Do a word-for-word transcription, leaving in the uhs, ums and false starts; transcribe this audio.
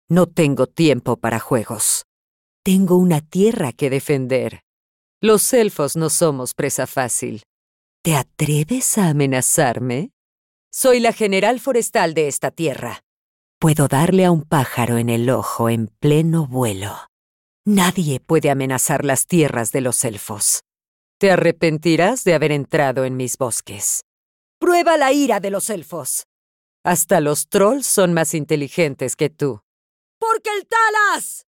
No tengo tiempo para juegos. Tengo una tierra que defender. Los elfos no somos presa fácil. ¿Te atreves a amenazarme? Soy la general forestal de esta tierra. Puedo darle a un pájaro en el ojo en pleno vuelo. Nadie puede amenazar las tierras de los elfos. Te arrepentirás de haber entrado en mis bosques. Prueba la ira de los elfos. Hasta los trolls son más inteligentes que tú. ¡Porque el Talas!